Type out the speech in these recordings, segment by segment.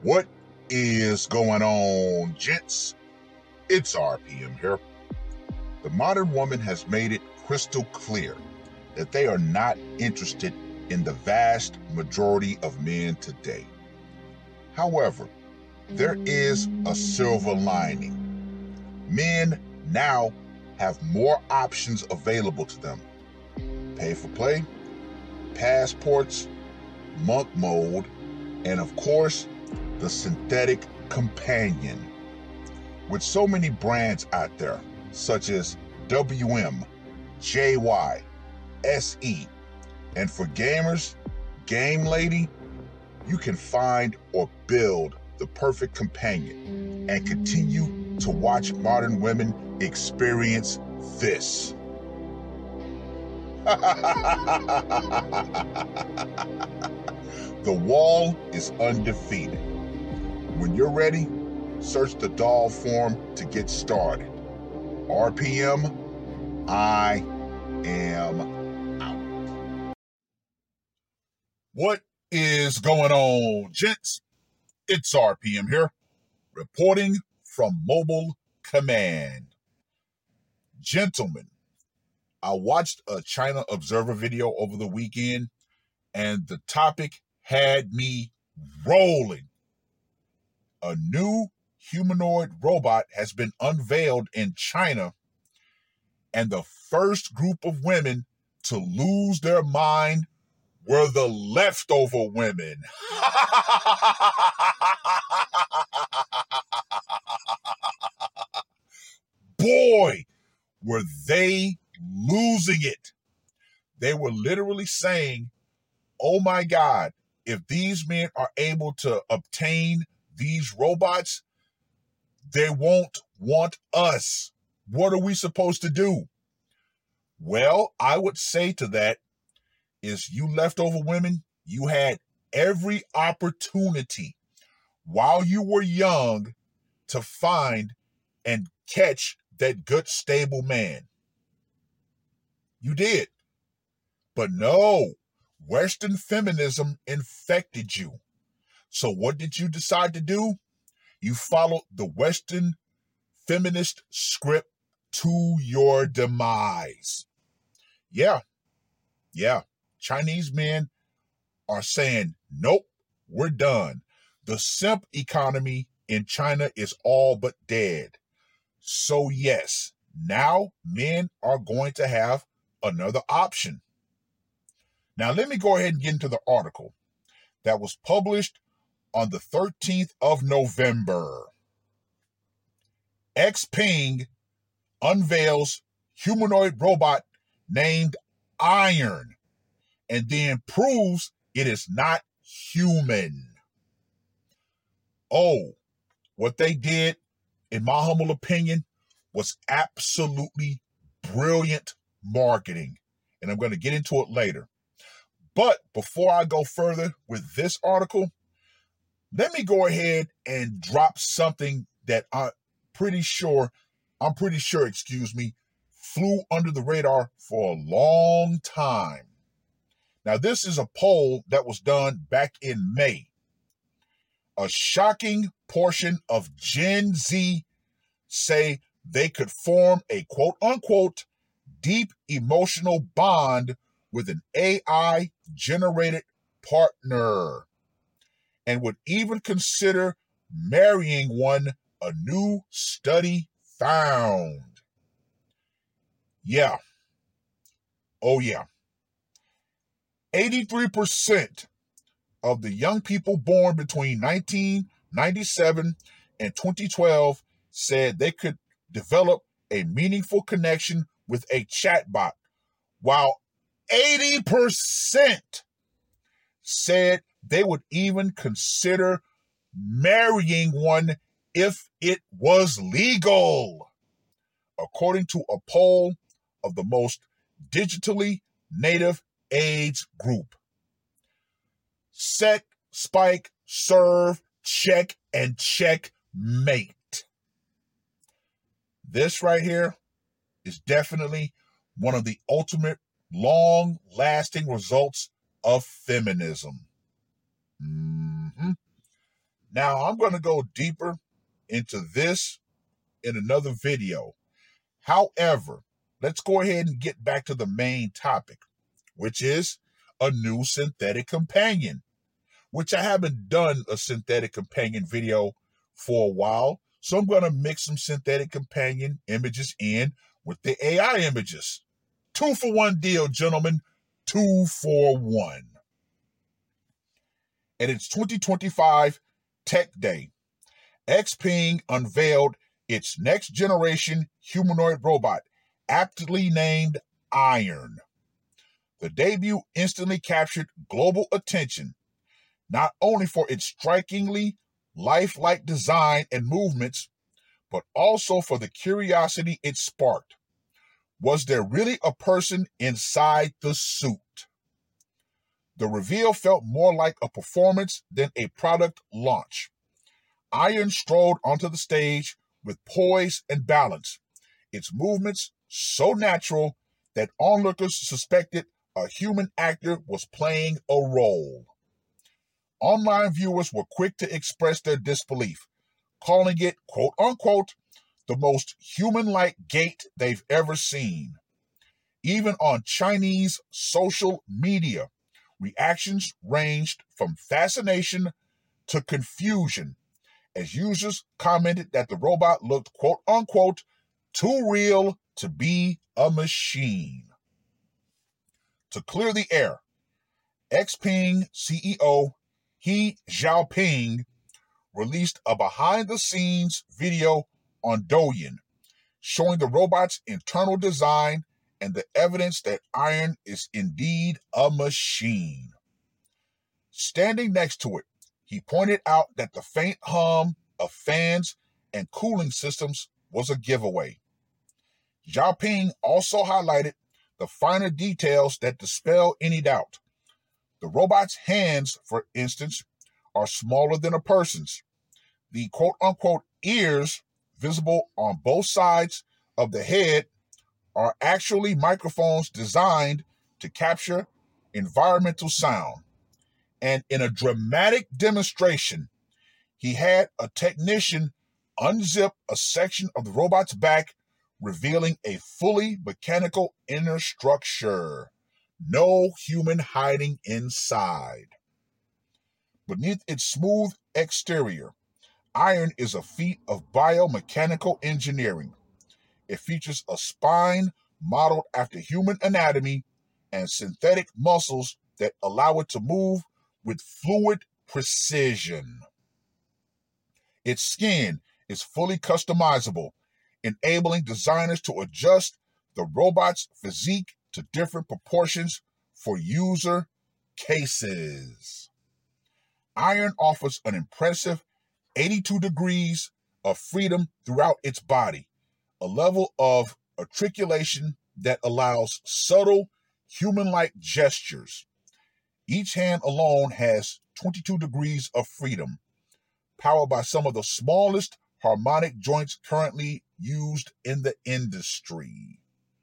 What is going on, gents? It's RPM here. The modern woman has made it crystal clear that they are not interested in the vast majority of men today. However, there is a silver lining. Men now have more options available to them. Pay for play, passports, monk mode, and of course, the synthetic companion. With so many brands out there, such as WM, JY, SE, and for gamers, Game Lady, you can find or build the perfect companion and continue to watch modern women experience this. The wall is undefeated. When you're ready, search the doll form to get started. RPM, I am out. What is going on, gents? It's RPM here, reporting from Mobile Command. Gentlemen, I watched a China Observer video over the weekend, and the topic had me rolling. A new humanoid robot has been unveiled in China, and the first group of women to lose their mind were the leftover women. Boy, were they losing it. They were literally saying, oh my God, if these men are able to obtain these robots, they won't want us. What are we supposed to do? Well, I would say to that is, you leftover women, you had every opportunity while you were young to find and catch that good, stable man. You did. But no, Western feminism infected you. So what did you decide to do? You followed the Western feminist script to your demise. Yeah. Chinese men are saying, nope, we're done. The simp economy in China is all but dead. So yes, now men are going to have another option. Now let me go ahead and get into the article that was published on the 13th of November. Xpeng unveils humanoid robot named Iron and then proves it is not human. Oh, what they did, in my humble opinion, was absolutely brilliant marketing. And I'm going to get into it later. But before I go further with this article, let me go ahead and drop something that I'm pretty sure, flew under the radar for a long time. Now, this is a poll that was done back in May. A shocking portion of Gen Z say they could form a quote-unquote deep emotional bond with an AI-generated partner and would even consider marrying one, a new study found. Yeah. Oh, yeah. 83% of the young people born between 1997 and 2012 said they could develop a meaningful connection with a chatbot, while 80% said they would even consider marrying one if it was legal, according to a poll of the most digitally native age group. Set, spike, serve, check, and checkmate. This right here is definitely one of the ultimate long-lasting results of feminism. Now, I'm going to go deeper into this in another video. However, let's go ahead and get back to the main topic, which is a new synthetic companion, which I haven't done a synthetic companion video for a while. So I'm going to mix some synthetic companion images in with the AI images. 2-for-1 deal, gentlemen. 2 for 1. At its 2025 Tech Day, Xpeng unveiled its next generation humanoid robot, aptly named Iron. The debut instantly captured global attention, not only for its strikingly lifelike design and movements, but also for the curiosity it sparked. Was there really a person inside the suit? The reveal felt more like a performance than a product launch. Iron strolled onto the stage with poise and balance, its movements so natural that onlookers suspected a human actor was playing a role. Online viewers were quick to express their disbelief, calling it, quote unquote, the most human-like gait they've ever seen. Even on Chinese social media, reactions ranged from fascination to confusion as users commented that the robot looked, quote unquote, too real to be a machine. To clear the air, Xpeng CEO He Xiaoping released a behind-the-scenes video on Douyin, showing the robot's internal design and the evidence that Iron is indeed a machine. Standing next to it, he pointed out that the faint hum of fans and cooling systems was a giveaway. Xiaoping also highlighted the finer details that dispel any doubt. The robot's hands, for instance, are smaller than a person's. The quote-unquote ears visible on both sides of the head are actually microphones designed to capture environmental sound. And in a dramatic demonstration, he had a technician unzip a section of the robot's back, revealing a fully mechanical inner structure. No human hiding inside. Beneath its smooth exterior, Iron is a feat of biomechanical engineering. It features a spine modeled after human anatomy and synthetic muscles that allow it to move with fluid precision. Its skin is fully customizable, enabling designers to adjust the robot's physique to different proportions for user cases. Iron offers an impressive 82 degrees of freedom throughout its body, a level of articulation that allows subtle, human-like gestures. Each hand alone has 22 degrees of freedom, powered by some of the smallest harmonic joints currently used in the industry.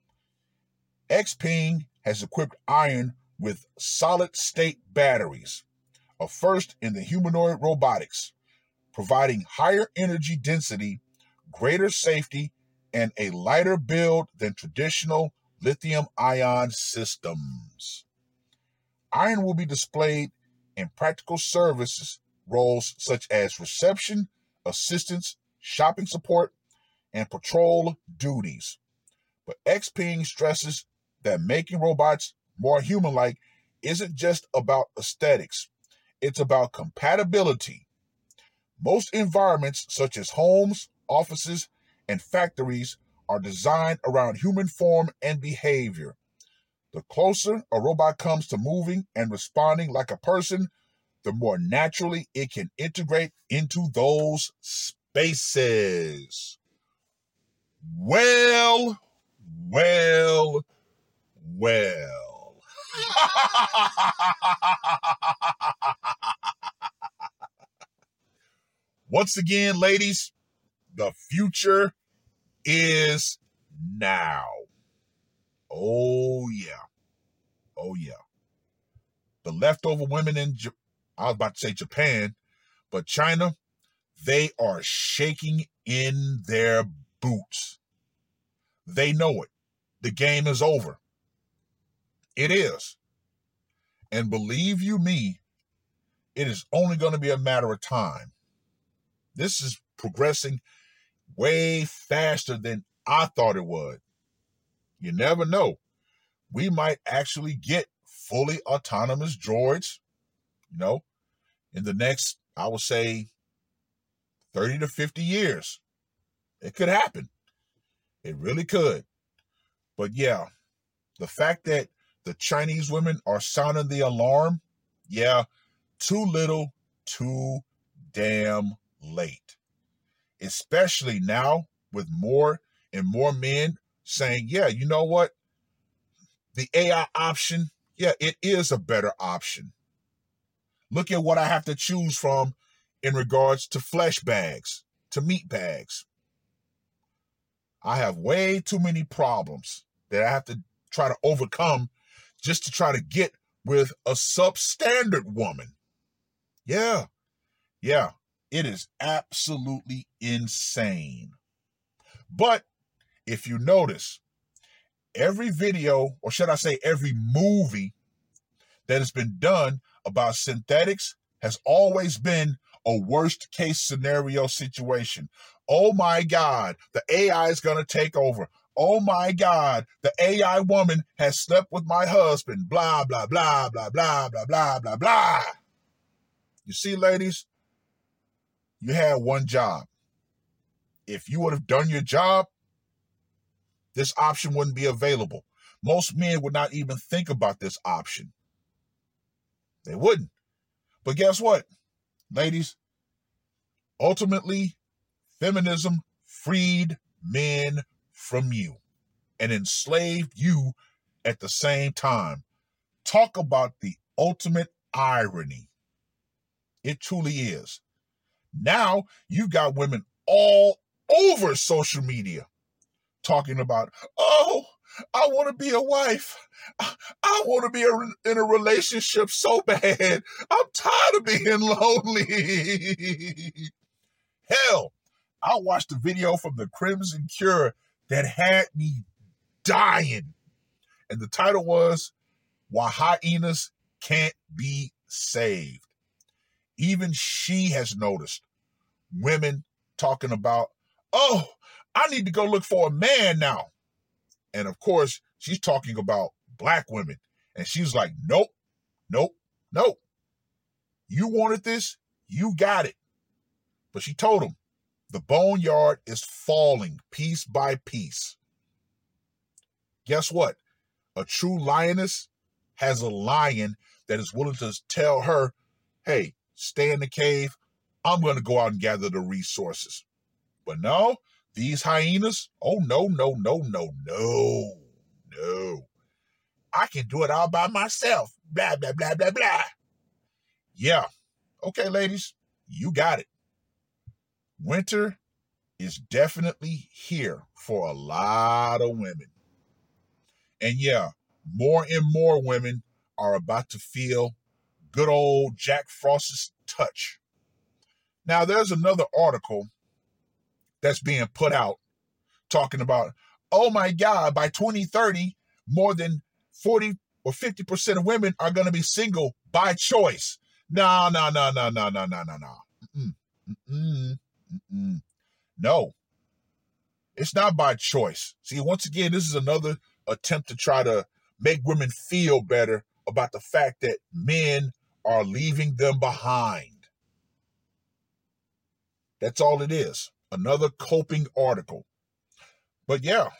Xpeng has equipped Iron with solid-state batteries, a first in the humanoid robotics, providing higher energy density, greater safety, and a lighter build than traditional lithium-ion systems. Iron will be displayed in practical services roles such as reception, assistance, shopping support, and patrol duties. But Xpeng stresses that making robots more human-like isn't just about aesthetics. It's about compatibility. Most environments, such as homes, offices, and factories, are designed around human form and behavior. The closer a robot comes to moving and responding like a person, the more naturally it can integrate into those spaces. Well. Once again, ladies, the future is now. Oh, yeah. Oh, yeah. The leftover women I was about to say Japan, But China, they are shaking in their boots. They know it. The game is over. It is. And believe you me, it is only going to be a matter of time. This is progressing way faster than I thought it would. You never know. We might actually get fully autonomous droids, in the next, I would say, 30 to 50 years. It could happen. It really could. But yeah, the fact that the Chinese women are sounding the alarm, yeah, too little, too damn late. Especially now with more and more men saying, yeah, you know what? The AI option, yeah, it is a better option. Look at what I have to choose from in regards to flesh bags, to meat bags. I have way too many problems that I have to try to overcome just to try to get with a substandard woman. Yeah, it is absolutely insane. But if you notice, every video, or should I say every movie that has been done about synthetics has always been a worst case scenario situation. Oh my God, the AI is going to take over. Oh my God, the AI woman has slept with my husband. Blah, blah, blah, blah, blah, blah, blah, blah, blah. You see, ladies, you had one job. If you would have done your job, this option wouldn't be available. Most men would not even think about this option. They wouldn't. But guess what, ladies? Ultimately, feminism freed men from you and enslaved you at the same time. Talk about the ultimate irony. It truly is. Now you've got women all over social media talking about, oh, I want to be a wife. I want to be in a relationship so bad. I'm tired of being lonely. Hell, I watched a video from the Crimson Cure that had me dying. And the title was, Why Hyenas Can't Be Saved. Even she has noticed women talking about, oh, I need to go look for a man now. And of course, she's talking about black women. And she's like, nope, nope, nope. You wanted this, you got it. But she told him, the boneyard is falling piece by piece. Guess what? A true lioness has a lion that is willing to tell her, hey, stay in the cave. I'm going to go out and gather the resources. But no, these hyenas, oh, no. I can do it all by myself. Blah, blah, blah, blah, blah. Yeah. Okay, ladies, you got it. Winter is definitely here for a lot of women. And yeah, more and more women are about to feel good old Jack Frost's touch. Now, there's another article that's being put out talking about, oh my God, by 2030, more than 40 or 50% of women are going to be single by choice. No. No, it's not by choice. See, once again, this is another attempt to try to make women feel better about the fact that men are leaving them behind. That's all it is. Another coping article. But yeah.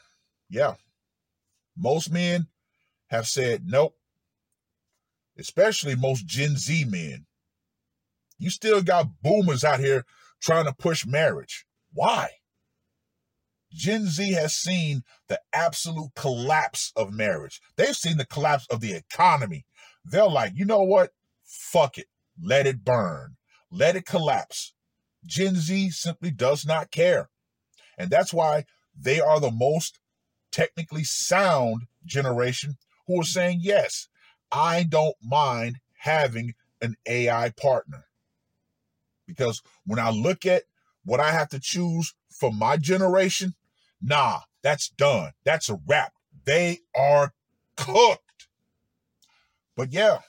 Most men have said nope. Especially most Gen Z men. You still got boomers out here trying to push marriage. Why? Gen Z has seen the absolute collapse of marriage. They've seen the collapse of the economy. They're like, you know what? Fuck it. Let it burn. Let it collapse. Gen Z simply does not care. And that's why they are the most technically sound generation who are saying, yes, I don't mind having an AI partner. Because when I look at what I have to choose for my generation, nah, that's done. That's a wrap. They are cooked. But yeah,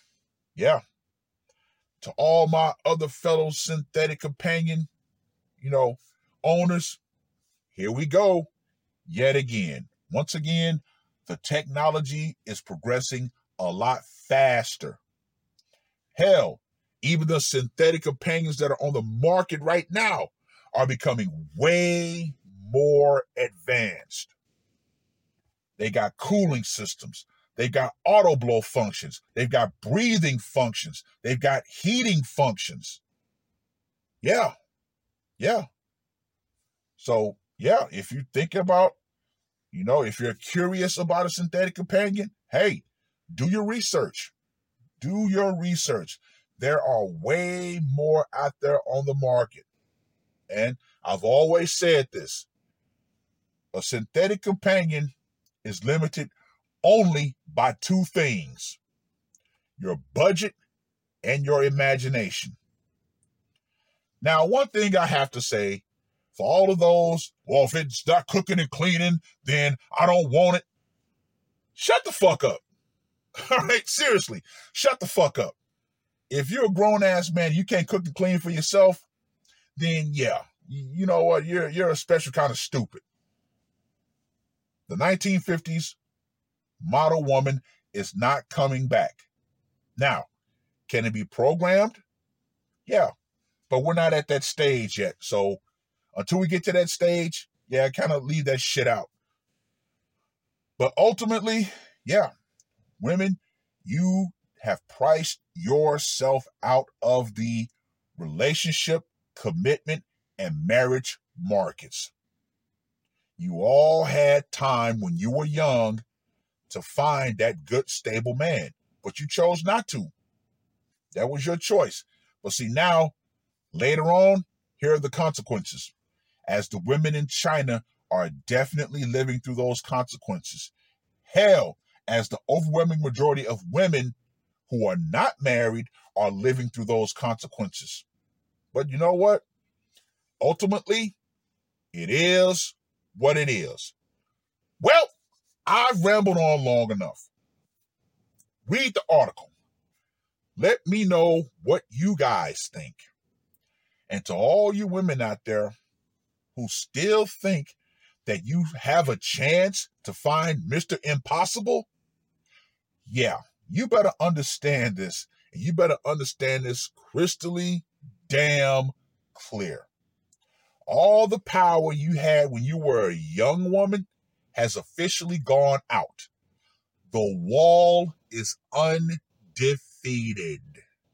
to all my other fellow synthetic companion, owners, here we go. Yet again. Once again, the technology is progressing a lot faster. Hell, even the synthetic companions that are on the market right now are becoming way more advanced. They got cooling systems. They've got auto blow functions. They've got breathing functions. They've got heating functions. Yeah. So, if you think about, if you're curious about a synthetic companion, hey, do your research. There are way more out there on the market. And I've always said this. A synthetic companion is limited only by two things: your budget and your imagination. Now, one thing I have to say, for all of those, well, if it's not cooking and cleaning, then I don't want it. Shut the fuck up. All right, seriously, shut the fuck up. If you're a grown-ass man, you can't cook and clean for yourself, then yeah, you know what, you're a special kind of stupid. The 1950s model woman is not coming back. Now, can it be programmed? Yeah, but we're not at that stage yet. So until we get to that stage, kind of leave that shit out. But ultimately, women, you have priced yourself out of the relationship, commitment, and marriage markets. You all had time when you were young to find that good, stable man, but you chose not to. That was your choice. But see, now, later on, here are the consequences. As the women in China are definitely living through those consequences. Hell, as the overwhelming majority of women who are not married are living through those consequences. But you know what? Ultimately, it is what it is. Well, I've rambled on long enough. Read the article. Let me know what you guys think. And to all you women out there who still think that you have a chance to find Mr. Impossible, you better understand this. And you better understand this crystally damn clear. All the power you had when you were a young woman has officially gone out. The wall is undefeated.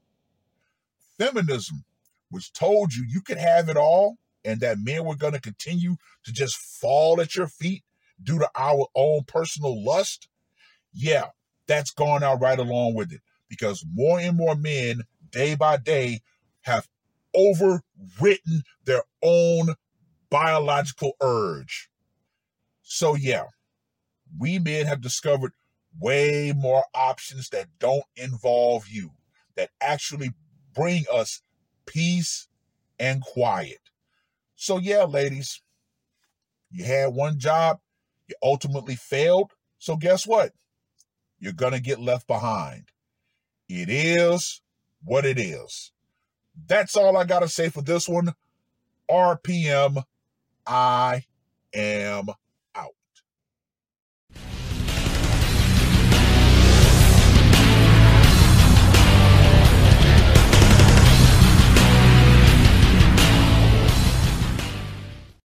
Feminism, which told you could have it all and that men were going to continue to just fall at your feet due to our own personal lust, that's gone out right along with it, because more and more men, day by day, have overwritten their own biological urge. So we men have discovered way more options that don't involve you, that actually bring us peace and quiet. So ladies, you had one job, you ultimately failed, so guess what? You're going to get left behind. It is what it is. That's all I got to say for this one. RPM, I am